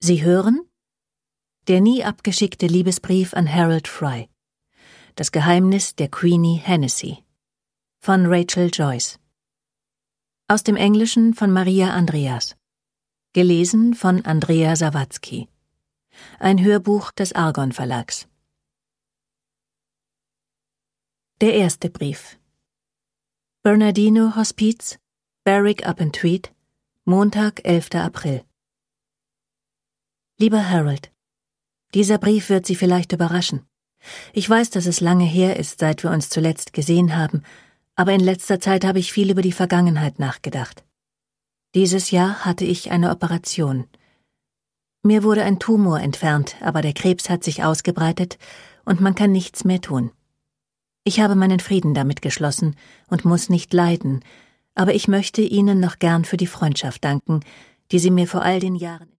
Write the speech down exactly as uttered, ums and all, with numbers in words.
Sie hören Der nie abgeschickte Liebesbrief an Harold Fry. Das Geheimnis der Queenie Hennessy von Rachel Joyce. Aus dem Englischen von Maria Andreas. Gelesen von Andrea Sawatzki. Ein Hörbuch des Argon Verlags. Der erste Brief. Bernardino Hospiz, Berwick-upon-Tweed, Montag, elfter April. Lieber Harold, dieser Brief wird Sie vielleicht überraschen. Ich weiß, dass es lange her ist, seit wir uns zuletzt gesehen haben, aber in letzter Zeit habe ich viel über die Vergangenheit nachgedacht. Dieses Jahr hatte ich eine Operation. Mir wurde ein Tumor entfernt, aber der Krebs hat sich ausgebreitet und man kann nichts mehr tun. Ich habe meinen Frieden damit geschlossen und muss nicht leiden, aber ich möchte Ihnen noch gern für die Freundschaft danken, die Sie mir vor all den Jahren